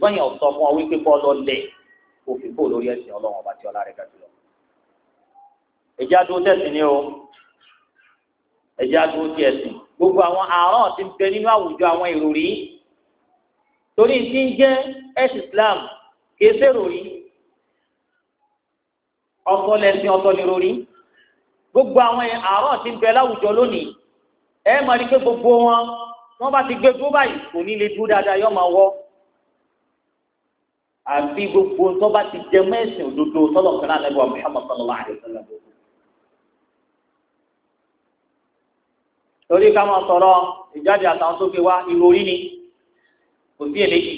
ṣùgbọ́n yẹn ò sọ fún ọ wípé kọ́ lọ lẹ̀ òfin kò lórí ẹ̀sìn ọlọ́run ọba tí ọlá rẹ̀ ga jùlọ. ẹ̀jẹ̀ adó tẹ̀sí ni o ẹ̀jẹ̀ adó tí ẹ̀sìn gbogbo àwọn àárọ̀ tí ń bẹ nínú àwùjọ àwọn ìròrí torí tí ń jẹ́ ẹ̀sìn Islam kìí ṣe ìròrí ọ̀tọ̀ lẹ̀sìn ọ̀tọ̀ ni ìròrí gbogbo àwọn àárọ̀ tí ń bẹ láwùjọ lónìí ẹ máa rí pé gbogbo wọn bá ti gbé dúró báyìí kò ní lè dúró dáadáa yọ máa wọ́ àfi gbogbo tó bá ti jẹ mẹ́sìn òdodo sọ́dọ̀ kan náà lẹ́gbọ̀n Muhammad sallallahu alaihi wasallam. torí ká máa sọ̀rọ̀ ìjáde àtàwọn tó gbé wá ìròrí ni kò sí èléyìí.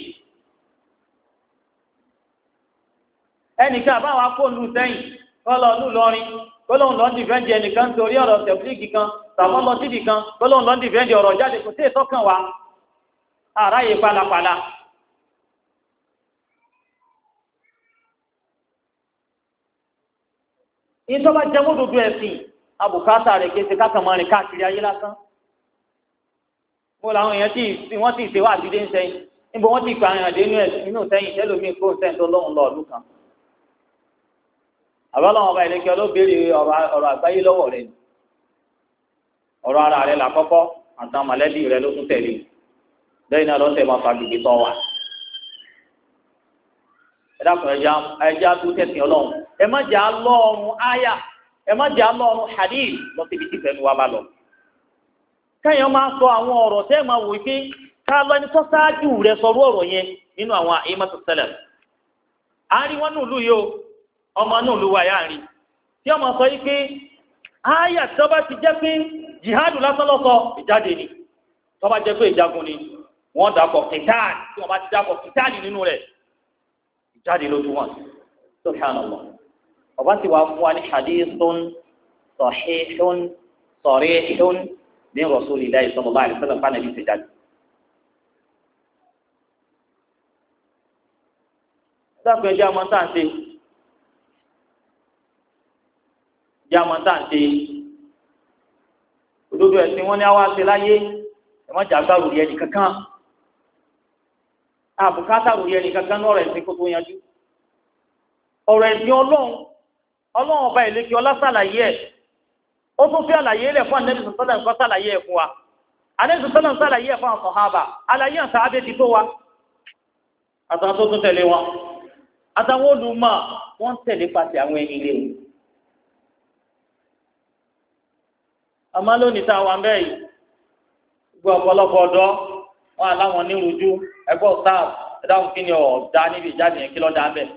ẹnìkan àbáwá kó lu sẹ́yìn kọ́lọ̀ lù lọ́rin kọ́lọ̀ lọ́n dìfẹ́ǹdì ẹnìkan torí ọ̀rọ̀ tẹ̀blíìgì kan tàbọ̀ lọ sídìí kan kọ́lọ̀ lọ́n dìfẹ́ǹdì ọ̀rọ̀ jáde kò sí ìtọ́kàn wa àráyè pálapàla. ìjọba jẹmúdùdú ẹ̀sìn abùkátà rẹ̀ kése kákàmọ́rin káàkiri ayé lásán. mo làwọn èèyàn tí wọ́n ti ṣèwà àdídé ń sẹ́yìn níbo wọ́n ti pa àyàn dé inú sẹ́yìn tẹ́lómi kó sẹ́yìn tó lọ́hùn lọ́ọ̀lù kan. àbálọ́wọ́n ọba ìlẹ́kẹ́ ló béèrè ọ̀rọ̀ àgbáyé lọ́wọ́ rẹ̀ ọ̀rọ̀ ara rẹ̀ làkọ́kọ́ àtàwọn mọ̀lẹ́bí rẹ̀ ló tún tẹ̀lé lẹ́yìn náà lọ́sẹ̀ máa fa gbègbè tọ́ wa. ẹ̀dàkùn ẹja tó tẹ̀sìn ọlọ́run ẹ má jà á lọ́ọ̀rùn áyà ẹ má jà á lọ́ọ̀rùn hadith lọ síbi tí fẹ́mi wa bá lọ. káyọ̀ máa sọ àwọn ọ̀rọ̀ tẹ́ ẹ máa wò pé ká lọ ẹni tó ṣáájú rẹ̀ sọ̀rọ̀ ọ̀rọ̀ yẹn nínú àwọn àìmọ́tò sẹlẹ̀. àárín wọn nílùú yìí o ọmọ nílùú wa yà rí tí ọmọ sọ yìí pé áyà tó bá ti jẹ́ pé jihadu lásán lọ́sọ ìjáde ni tó bá jẹ́ pé ìjagun ni wọ́n dàpọ̀ kìtáàlì tí wọ́n bá ti dàpọ̀ kìtáàlì nínú rẹ̀ jáde ló tún wọn subhanallah ọba ti wà fún wa ní hadithun sahihun sarihun ní rasulillahi sallallahu alaihi wasallam fún ẹbí ti jáde. dákun ẹjẹ àmọ́ tá à ń ṣe ẹjẹ àmọ́ tá à ń ṣe òdodo ẹ̀sìn wọn ni àwa ṣe láyé ẹ̀wọ̀n jàgbá rò yẹ nìkan kan àbùkátà rò yẹ nìkan kan lọ́rọ̀ ẹ̀sìn kó tó yanjú ọ̀rọ̀ ẹ̀sìn ọlọ́run ọba ìlẹ́kì ọlá sàlàyé ẹ̀ ó tún fi àlàyé rẹ̀ fún Ànábì sọ́lá nǹkan sàlàyé ẹ̀ fún wa Ànábì sọ́lá sàlàyé ẹ̀ fún àwọn sàhábà àlàyé àti àbẹ́ ti tó wa àtàwọn tó tún tẹ̀lé wọn àtàwọn olùmọ̀ wọ́n tẹ̀lé pàṣẹ àwọn ẹni ilé wọn. àmọ́ lónìí táwọn abẹ́ yìí gbọ́ ọ̀pọ̀lọpọ̀ ọ̀dọ́ wọn àláwọn nírújú ẹgbẹ́ ọ̀sáàf ẹ̀dáhùn kí ni ọ̀dá níbi ìjáde yẹn kí lọ́ọ́ dá bẹ́ẹ̀.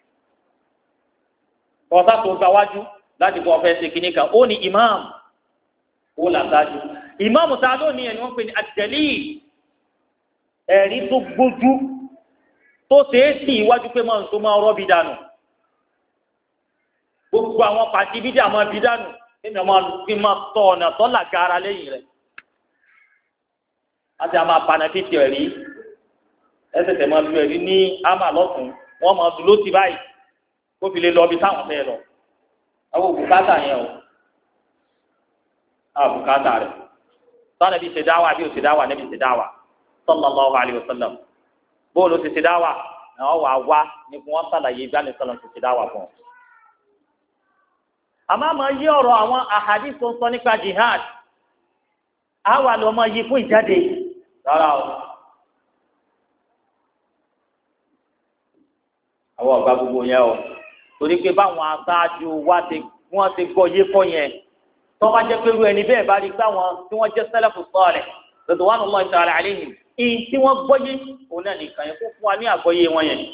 ọ̀sá tó gba wájú láti kọ́ ọ̀fẹ́ ṣe kínní kan ó ní imam ó là sáájú imam ta lónìí ẹni wọ́n pè ní àtẹ̀lí ẹ̀rí tó gbójú tó ṣeé sì iwájú pé máa ń tó máa rọ́bì dànù gbogbo àwọn pàtí bídí àwọn bí dànù nínú ọmọ fi máa tọ ọ̀nà tó làgàra lẹ́yìn rẹ̀ àti àmà panẹ́fìtì ẹ̀rí ẹsẹ̀tẹ̀ máa lu ẹ̀rí ní àmà lọ́sùn wọ́n máa dúró ti báyìí kó fi lè lọ bí táwọn fẹ́ lọ àwọn òbúkátà yẹn o àwọn òbúkátà rẹ̀ sọ́nà bí ṣe dáwà bí ó ṣe dáwà níbi ṣe dáwà sallallahu alaihi wasallam bóòlù ti ṣe dáwà náà wà wá ní kí wọ́n sàlàyé ìgbàlẹ̀ ti ṣe dáwà fún ọ. àmọ́ àmọ́ yí ọ̀rọ̀ àwọn àhàdí tó ń sọ nípa jihad àwa lọ mọ yí fún ìjáde rárá o. àwọn ọ̀gá gbogbo yẹn o torí pé báwọn aṣáájú wa wọ́n ti gbọ́ yé fọ́ yẹn tó bá jẹ́ pé irú ẹni bẹ́ẹ̀ bá rí pé àwọn tí wọ́n jẹ́ sẹ́lẹ̀fù sọ́ọ̀lẹ̀ ridwanullahi ta'ala alayhim èyí tí wọ́n gbọ́ yé òun náà nìkan yẹn kó fún wa ní àgbọ́yé wọn yẹn.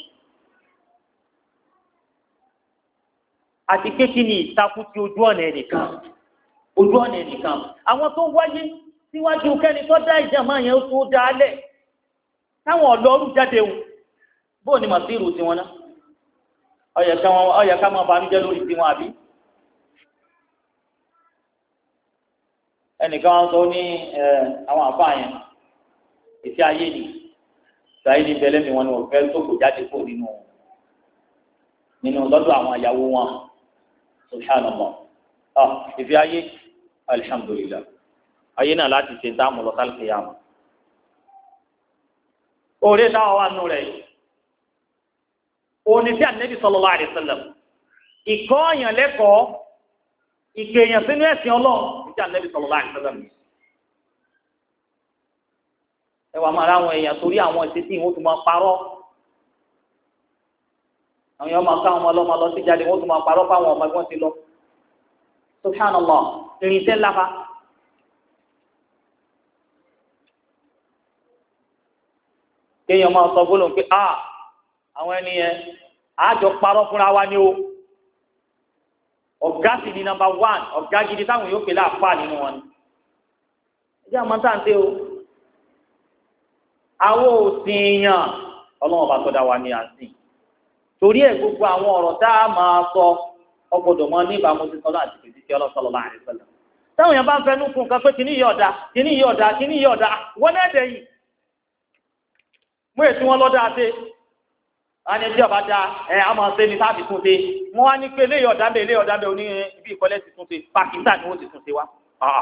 àti kékeré ní ìtakùn ti ojú ọ̀nà ẹnìkan àwọn tó wáyé síwájú kẹ́ni tó dá ìjàmbá yẹn tó dá a lẹ̀ táwọn ọlọ́run jáde wò bóò ni màsírù tiwọn náà ọyẹ ká máa banújẹ́ lórí tiwọn àbí. ẹnìkan wọn sọ ní àwọn àfa yẹn ìfẹ́ ayé ni sàyè ní bẹlẹ́mi wọn ni wọ́n fẹ́ tó kò jáde kó nínú lọ́dọ̀ àwọn ìyàwó wọn subhanallah ìfẹ́ ayé alhamdulillah ayé náà láti ṣe dáàmú lọ sálùkì yàmù. òòrè táwọn wà nù rẹ̀ òní tí Ànábì sallallahu alaihi wasallam ìkọ́ ọ̀yàn lẹ́kọ̀ọ́ ìgbèyàn sínú ẹ̀sìn Ọlọ́run tí Ànábì sallallahu alaihi wasallam ẹ wà máa ráwọn èèyàn torí àwọn ìṣesí wọn tún máa parọ́ àwọn èèyàn máa ká àwọn ọlọ́mọ lọ sí jáde wọn tún máa parọ́ fáwọn ọmọ ẹgbọ́n ti lọ subhanallah irinṣẹ́ láfa. kéèyàn máa sọ gbólóhùn pé àwọn ẹni yẹn àjọ parọ́ fúnra wa ni o ọ̀gá sì ni number one ọ̀gá gidi táwọn yóò pè láàfà nínú wọn ni ẹjẹ́ àmọ́ tá à ń tẹ́ o àwọn òsìn yàn ọlọ́run ọba tó dá wa ní àsìn torí ẹ̀ gbogbo àwọn ọ̀rọ̀ tá a máa sọ ọgbọ́dọ̀ mọ ní ìbámu sí sọ́lá àti kìí sí ọlọ́sọ̀lọ́ láàrin sọ́lá táwọn èèyàn bá ń fẹnu kún nǹkan pé kíní yìí ọ̀dà kíní yìí ọ̀dà kíní yìí ọ̀dà wọ́n náà dẹ̀ yìí mú èsì wọn lọ́dọ̀ àti àni ẹjẹ́ ọba dá àmọ́ ṣe ní sáàbì tún ṣe wọ́n wá ní pé léyìí ọ̀dà bẹ́ẹ̀ léyìí ọ̀dà bẹ́ẹ̀ oní ibi ìkọ́lẹ̀ ti tún ṣe Pakistan ni wọ́n ti tún ṣe wá.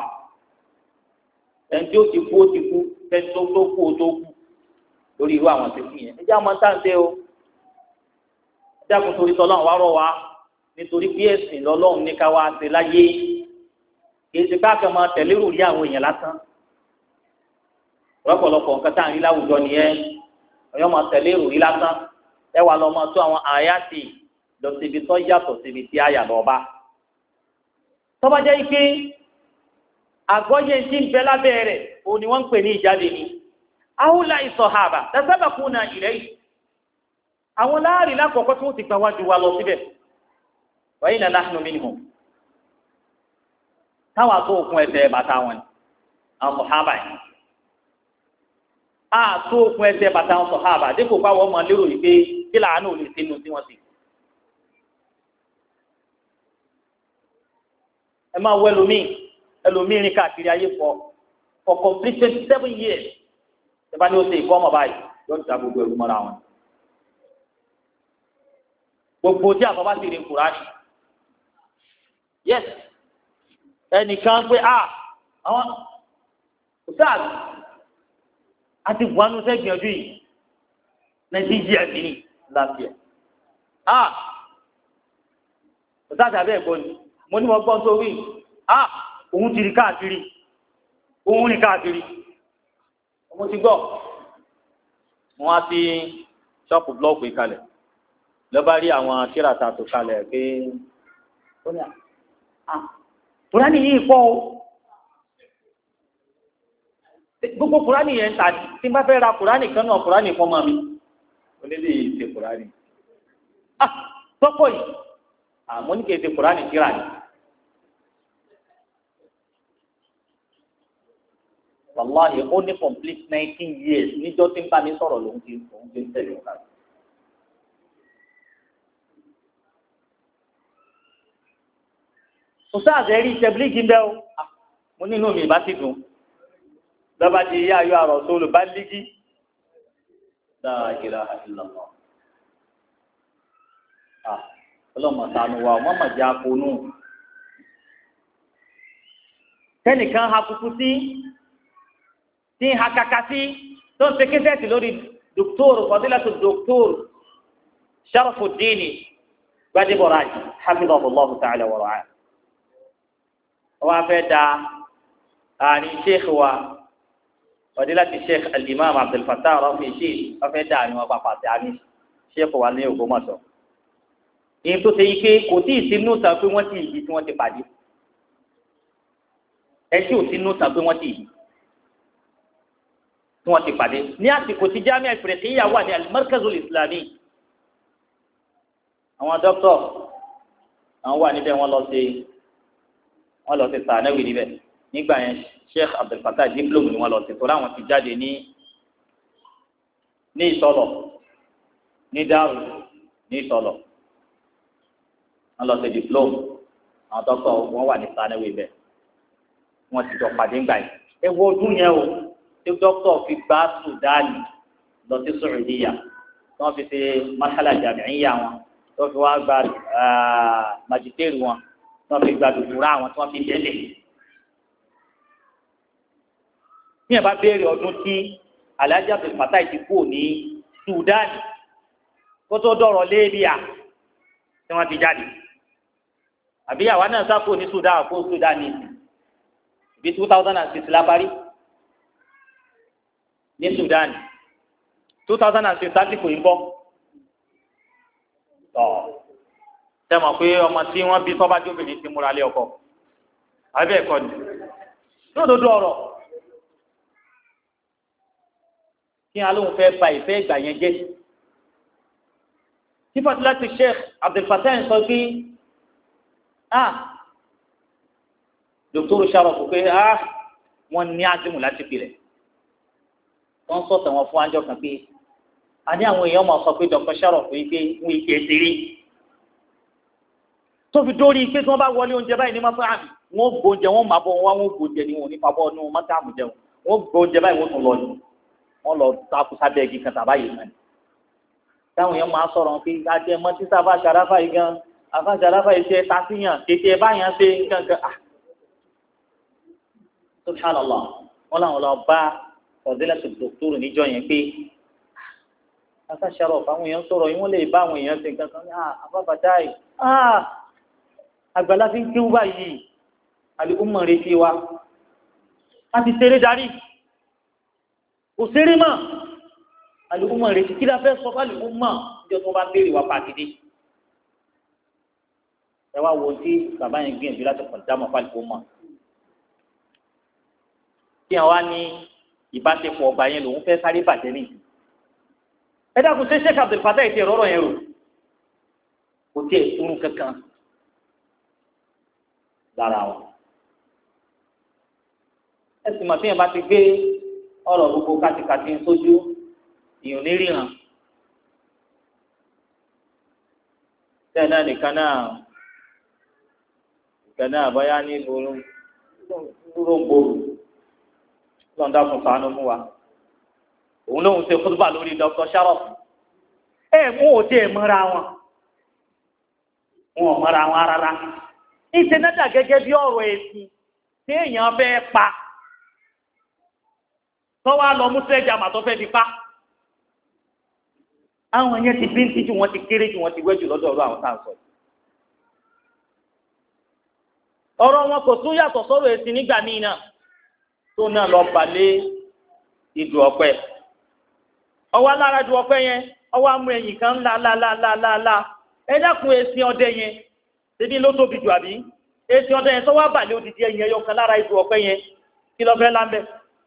ẹni tí ó ti kú ẹni tó kú ó tó kú lórí irú àwọn ṣe fún yẹn ẹjẹ́ àmọ́ tá à ń ṣe o ẹjẹ́ àkùn torí tọ́lọ́run wá rọ̀ wá nítorí bí ẹ̀sìn lọ́lọ́run ní ká wá ṣe láyé kì í ṣe ká kàn máa tẹ̀lé rò rí àwọn èèyàn lásán lọ́pọ̀lọpọ̀ nǹkan tá à ń rí láwùjọ nìyẹn ọ̀yọ́ máa tẹ̀lé rò rí lásán ẹ wà lọ máa tó àwọn àyàtì lọ síbi tó yàtọ̀ síbi tí àyà lọ bá tọ́ba jẹ́ pé àgọ́yé tí ń bẹ lábẹ́ rẹ̀ òun ni wọ́n ń pè ní ìjáde ni àwùlà ìsọ̀hábà tasabaquna ilayhi àwọn láàrin lákọ̀ọ́kọ́ tí wọ́n ti gbà wájú wa lọ síbẹ̀ wa inna nahnu minhum táwọn àtó òkun ẹsẹ̀ bàtà wọn ni àwọn sọ̀hábà yìí àtó òkun ẹsẹ̀ bàtà wọn sọ̀hábà dípò káwọn ọmọ lérò yìí pé kí làánú ò lè sínú tí wọ́n ti. ẹ máa wọ ẹlòmíì rìn káàkiri ayé for complete 27 years ẹ bá ní ó ṣe ìkọ́ ọmọ báyìí yóò ti ta gbogbo ẹrú mọ́ra wọn. gbogbo tí àfọwọ́ sì rí Kùránì yes ẹnìkan pé àwọn ọ̀sáàlì àti buhari ṣe gbìyànjú yìí nàìjíríà ní láti ẹ̀ ọ̀sáàlì àbẹ́ ẹ̀gbọ́n ni mo ní wọ́n gbọ́n tó wí òun ti rí káàkiri òun rìn káàkiri mo ti gbọ́ wọ́n á fi ṣọ́ọ̀pù blọ́ọ̀kù ìkalẹ̀ lọ́ba rí àwọn tíratà tó kalẹ̀ pé ó ní Kùránì yìí pọ̀ o gbogbo Kùránì yẹn ta tí n bá fẹ́ ra Kùránì kan náà Kùránì fún ọmọ mi onílé yìí ṣe Kùránì tọ́pọ̀ yìí àmọ́ ní kì í ṣe Kùránì kíra ni wàláhì ó ní complete 19 years níjọ́ tí ń bá mi sọ̀rọ̀ lòun ti ń tẹ̀lé ọ̀gá. Ustaz ẹ̀rí tẹ̀blígì ń bẹ́ o mo nínú mi ìbá ti dùn lọ́ba ti yá ayọ́ àrọ̀ tó lò bá lígì la ilaha illallah ọlọ́mọ sànù wa ọmọ màjá ponú tẹnìkan ha kúkú sí tí ń ha kaka sí tó ń ṣe kéṣẹ́ẹ̀tì lórí dòktóòrù fadilatu dòktóòrù Sharafuddin Gbadebo Raji hafidhahullahu ta'ala wa ra'ah wọ́n á fẹ́ da àárín sheikh wa fadilati sheikh al-imam Abdul Fattah Rafi sheikh wọ́n fẹ́ da àárín wọn pàpà sí àárín sheikh wa ní Ògbómọ̀ṣọ́ ìyẹn tó ṣe yí pé kò tí ì sínú sàn pé wọ́n ti yìí tí wọ́n ti pàdé ẹ tí ò sínú sàn pé wọ́n ti yìí tí wọ́n ti pàdé ní àsìkò tí Jami'a Ifriqiyya wà ní al-Markazul Islami àwọn dókítọ̀ àwọn wà níbẹ̀ wọ́n lọ sí sànẹ́wì níbẹ̀ nígbà yẹn Sheikh Abdul Fattah diploma ni wọ́n lọ sí torí àwọn ti jáde ní Ìsọlọ̀ ní Dáàrú ní Ìsọlọ̀ wọ́n lọ sí diploma àwọn dókítọ̀ wọ́n wà ní sànẹ́wì bẹ̀ wọ́n ti jọ pàdé ńgbà yẹn ẹ wo ọdún yẹn o tí dókítọ̀ fi gbá Sudani lọ sí Saudiya tí wọ́n fi ṣe marhala jami'iyya wọn tí wọ́n fi wá gba majiteri wọn tí wọ́n fi gba dùkúrà àwọn tí wọ́n fi délé. Ní ẹ̀ bá béèrè ọdún tí Alhaji Abdul Fattah ti kú ní Sudani kó tó dọ̀rọ̀ Libya tí wọ́n ti jáde àbí àwa náà sáko ní Sudan kó Sudan ní bí 2006 la parí ní Sudan 2006 lásìkò yìí bọ́ tọ́ sẹ́mọ̀ pé ọmọ tí wọ́n bí tọ́ba jóbìnrin ti múra lé ọkọ àbẹ́ ẹ̀kọ́ ni lódodo ọ̀rọ̀ kí alóhùn fẹ́ ba ìfẹ́ ìgbà yẹn jẹ́ sífàtí láti Sheikh Abdul Fattah sọ pé Dr. Sharaf pé wọ́n ní ájúmù láti pilẹ̀ wọ́n sọ̀tẹ̀ wọn fún ájọ kan pé a ní àwọn èèyàn máa sọ pé Dr. Sharaf pé wọ́n ike ṣeré tó fi dórí pé tí wọ́n bá wọlé oúnjẹ báyìí ní mọ́tò àmì wọ́n gbóúnjẹ wọ́n máa bọ̀ wọ́n gbóúnjẹ ni wọn ò ní fa bọ́ ọdún mọ́tò àmì jẹun wọ́n gbóúnjẹ báyìí wọ́n tún lọ ní wọ́n lọ takú sábẹ́ igi kan tàbá yìí kan táwọn èèyàn máa sọ̀rọ̀ pé ajẹ́ mọ́ tí sábà ṣàráfà yìí gan àfa ṣàráfà yìí ṣe tasíyàn kékeré báyàn ṣe gangan subhanallah wọn làwọn lọ bá ọ̀dẹ́lẹ̀ tó dòkítọ́rù níjọ yẹn pé àfa ṣàrọ̀ àwọn èèyàn sọ̀rọ̀ yìí wọ́n lè bá àwọn èèyàn ṣe gangan ní àbábàdá yìí àgbàlá fi ń kéwú báyìí àlùkùmọ̀ retí wa a ti ṣeré darí kò ṣeré mọ́ àlùkùmọ̀ retí kí la fẹ́ sọ fún àlùkùmọ̀ ìjọ tó bá béèrè wa pàtìdé ẹ wá wo tí bàbá yẹn gbìyànjú láti pọ̀ dámọ̀ fún àlùkùmọ̀ kí wọn wá ní ìbáṣepọ̀ ọgbà yẹn lòun fẹ́ sáré bàjẹ́ nìyí ẹ dákun ṣe Sheikh Abdul Fattah ìtì ẹ̀rọ yẹn rò kò tiẹ̀ túrú kankan lára wọn ẹ sì mọ̀ tí yẹn bá ti gbé ọ̀rọ̀ gbogbo kàtìkàtì sójú ìyọ̀n ní ríran tẹ́ náà nìkan náà bóyá ní dúró ń gbòòrò lọ́ndà fún sànù mú wa òun lóun ṣe kútúbà lórí Dr. Sharaf mú òde mọ́ra wọn ò mọ́ra wọn rárá ìṣẹ̀nẹ́dà gẹ́gẹ́ bí ọ̀rọ̀ èsì tí èèyàn fẹ́ pa tọ́wọ́ á lọ mú sẹ́jà màtọ́ fẹ́ fi pa àwọn yẹn ti bí ń tíjú wọn ti kéré jù wọn ti wẹ́jù lọ́dọ̀ ọ̀rọ̀ àwọn tá à ń sọ ọ̀rọ̀ wọn kò tún yàtọ̀ sọ́rọ̀ èsì nígbà míì náà tó náà lọ balẹ̀ ìdù ọ̀pẹ ọwọ́ alára ìdù ọ̀pẹ yẹn ọwọ́ amú ẹ̀yìn kan ńlá ẹ dákun èsì ọdẹ yẹn ṣebí ló tóbi jù àbí èsì ọdẹ yẹn sọ́wọ́ balẹ̀ odidi ẹ̀yìn ẹyọ kan lára ìdù ọ̀pẹ yẹn kí ló fẹ́ lámbẹ́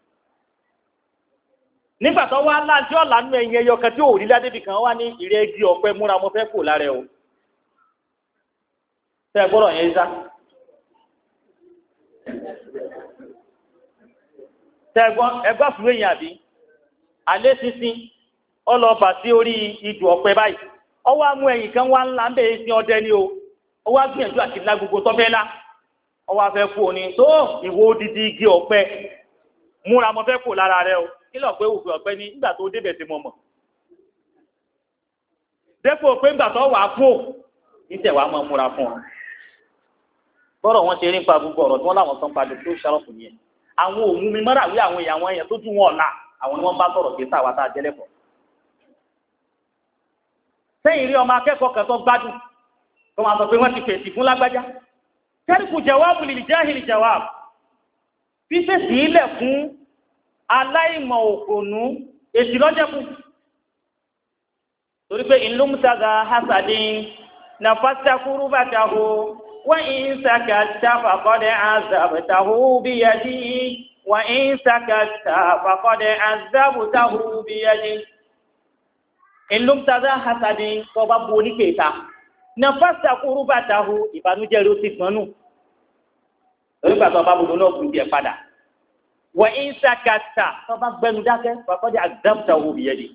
nígbà tó wá lájọ́ lánàá ẹ̀yìn ẹyọ kan tí ò rí ládébì kan wá ní ìrẹ́ igi ọ̀pẹ múra mo fẹ́ kó lára ẹ o tẹ́ gbọ́dọ̀ yẹn sá ẹgbẹ́ fún èèyàn àbí alẹ́ sísìn ọlọ́ọ̀bà sí orí ìdù ọ̀pẹ báyìí ọwọ́ amú ẹ̀yìn kan wá ńlá ń bẹ̀rẹ̀ sí ọdẹ ni o ọwọ́ agbìyànjú àti ńlá gbogbo tọ́fẹ́ lá ọwọ́ afẹ́ kú òní tó ìwọ odidi igi ọ̀pẹ múra mo fẹ́ kó lára rẹ o kí lọ́ọ̀ pé òfin ọ̀pẹ ní nígbà tó débẹ̀ sí mọ̀mọ̀ dépò pé nígbà tó wà á fò nítẹ̀ wàá mọ̀ múra fún ọ bọ́rọ̀ wọn ṣe rí nípa gbogbo ọ̀rọ̀ tí wọ́n láwọn sọ ń padà tó ṣàròkù yẹn àwọn òun mi mọ́ra wí àwọn èèyàn tó tún wọn ọ̀la àwọn ni wọ́n bá sọ̀rọ̀ kí sáwà tá a jẹ́lẹ̀kọ̀. sẹ́yìn rí ọmọ akẹ́kọ̀ọ́ kan tó gbádùn tó máa sọ pé wọ́n ti fèsì fún lágbájá kẹ́rìkù jẹ̀wáàbù lil jáhìlì jẹ̀wáàbù fi fèsì ilẹ̀ fún aláìmọ̀ òkònú èsì lọ́jẹ̀kù torí pé ìlúmùtàgà hasadin nàfàṣàkúrú bàtàhù وإن سكت فقد عذبته بيدي وإن سكت فقد عذبته بيدي إن لم تذا حسد tọba bu oníkèéta نفست كربته ìbànújẹ́ rẹ̀ ó ti gbọ́nù lórí pàtó ọba bùdó náà kù díẹ̀ padà وإن سكت tọba gbẹnu dákẹ́ فقد عذبته بيدي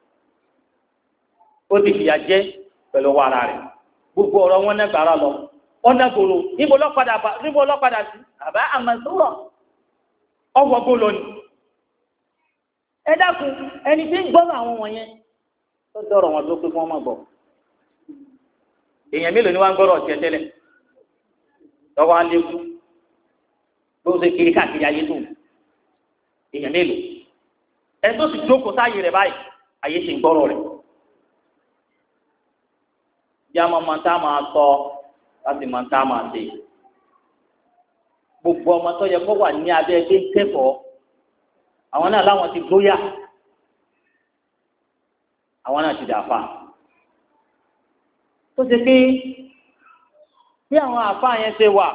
ó ti fìyà jẹ pẹ̀lú ọwọ́ ara rẹ̀ gbogbo ọ̀rọ̀ wọn náà gbàrà lọ ọ̀nà gbòòrò níbo lọ́padà sí àbá àmàsúrọ̀ ọwọ́ gbòòrò ni. ẹ dákun ẹni tí ń gbọ́rọ̀ àwọn wọ̀nyẹn tó dọ̀rọ̀ wọn tó pé kí wọ́n má gbọ́. èèyàn mélòó ni wọ́n ń gbọ́rọ̀ tiẹ̀ tẹ́lẹ̀ lọ́wọ́ alẹ́kùn bó ṣe kiri káàkiri ayé tó èèyàn mélòó ẹ tó sì jókòó sáàyè rẹ̀ báyìí ayé ti ń gbọ́rọ̀ rẹ̀. yá máa tá a máa sọ láti máa tá a máa ṣe gbogbo ọmọ tó yẹ kó wà ní abẹ́ ẹgbẹ́ kẹ́kọ̀ọ́ àwọn náà láwọn ti gbóyà àwọn náà ti dàáfà tó ṣe pé bí àwọn àáfà yẹn ṣe wà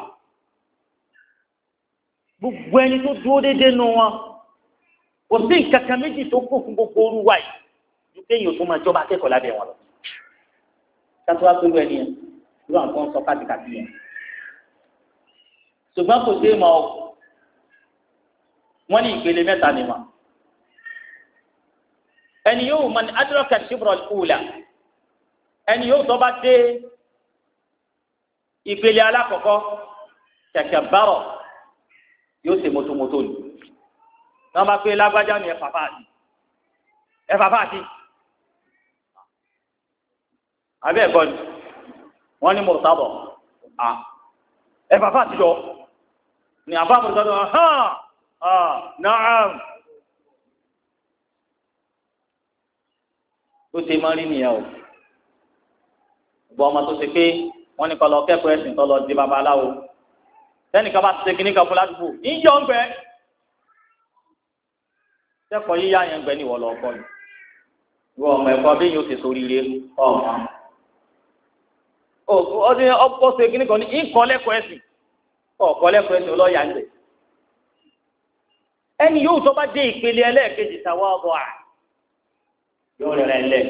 gbogbo ẹni tó dúró déédéé nu wọn kò sí nǹkan kan méjì tó kù fún gbogbo orú wa yìí ju kéèyàn tó máa jọba akẹ́kọ̀ọ́ lábẹ́ wọn lọ kátó wá pẹ̀lú ẹni yẹn irú àwọn kan sọ káàkiri yẹn ṣùgbọ́n kò sí mọ́ wọ́n ní ìpele mẹ́ta ni mọ́ ẹni yóò mọ ní adraka shibra al-ula ẹni yóò tó bá dé ìpele alákọ̀ọ́kọ́ takabbara yóò ṣe mọ́tòmọ́tò ni wọ́n bá pé lágbájá ni ẹ̀fà fàájì àbẹ́ ẹ̀kọ́ ni wọ́n ní mọ̀tàbọ̀ ẹ̀fà fàájì lọ ni àbá mọ̀tàbọ̀ naam ó ṣe máa rí nìyẹn o gbọ́ ọmọ tó ṣe pé wọ́n ní kó lọ kẹ́kọ̀ọ́ ẹ̀sìn tó lọ di babaláwo sẹ́nìkan bá ti ṣe kíní kan fún ládùúgbò ìjọ ń bẹ kẹ́kọ̀ọ́ yíyá yẹn ń bẹ ní ìwọ lọ kọ́ ni ìwọ ọmọ ẹ̀kọ́ bí yóò ṣe sóríire ọ̀hún ọdún ọkọ̀ ṣe kíní kan ní ìkọ́ lẹ́kọ̀ọ́ ẹ̀sìn ọ̀kọ́ lẹ́kọ̀ọ́ ẹ̀sìn ọlọ́yà ń bẹ ẹni yóò tó bá dé ìpele ẹlẹ́ẹ̀kejì tàwa ọ̀bọ̀ à yóò rẹ̀ lẹ̀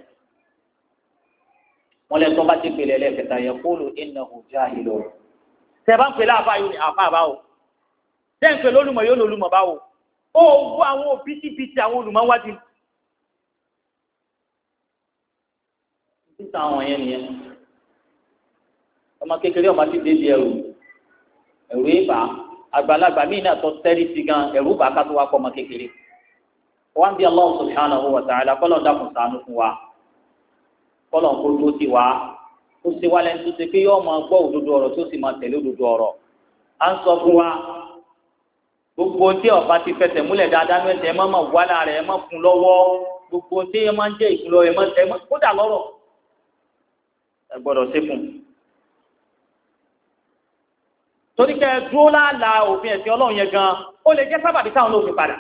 wọ́n lẹ́ tó bá dé ìpele ẹlẹ́ẹ̀kẹta yẹ kóòlù innahu jahilun tẹ̀bá ń pè láàbá yóò ní àfa àbáwò tẹ̀ ń pè lólùmọ̀ yóò lólùmọ̀ báwò ó gbọ́ àwọn òbítíbitì àwọn olùmọ̀ wájú. títà àwọn yẹn nìyẹn ọmọ kékeré ọmọ ti débi ẹrù ìbá àgbàlagbà míì náà tó tẹ́rí sí gan ẹrù bá ká tó wá pọ̀ ọmọ kékeré wọ́n bí Allah subhanahu wa ta'ala kọ́lọ̀ dàkún ṣàánú fún wa kọ́lọ̀ kó tó ti wá ó ṣe wá lẹ́nu tó ṣe pé yóò máa gbọ́ òdodo ọ̀rọ̀ tó sì máa tẹ̀lé òdodo ọ̀rọ̀ à ń sọ fún wa gbogbo tí ọba ti fẹsẹ̀ múlẹ̀ dáadáa ní ẹsẹ̀ ẹ má máa wá lára ẹ má fún lọ́wọ́ gbogbo tí ẹ máa ń jẹ́ ìfúnlọ ẹ má kódà lọ́rọ̀ ẹ gbọ́dọ̀ ṣe fún un. torí kẹ́ ẹ dúró láàlà òfin ẹ̀sìn ọlọ́run yẹn gan ó lè jẹ́ sábàbí táwọn náà fi padà.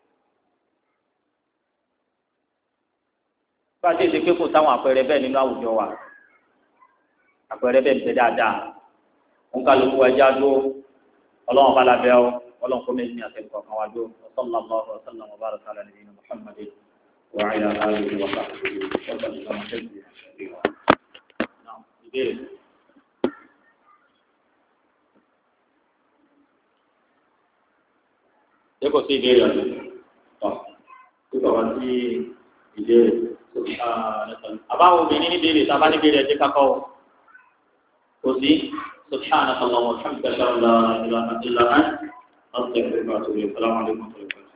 bá a ṣe ṣe pé kò sáwọn àpẹẹrẹ bẹ́ẹ̀ nínú àwùjọ wa àpẹẹrẹ bẹ́ẹ̀ ń bẹ dáadáa ń kálukú ẹja dó ọlọ́run bá labẹ́ ọ ọlọ́run kọ́ méjì ní àtẹ̀kọ́ kan wá dó sallallahu wa sallam wa baraka ala nabiyyina Muhammadin wa ala alihi wa sahbihi wa sallam ìbéèrè. ṣé kò sí ìbéèrè ọ̀sẹ̀ tán tí kò wá sí ìbéèrè àbáwọn obìnrin ní ìbéèrè tá a bá ní ìbéèrè ẹ̀jẹ̀ kakọ́ وزي سبحانك اللهم وبحمدك اشهد ان لا اله الا انت استغفرك واتوب اليك السلام عليكم ورحمه الله وبركاته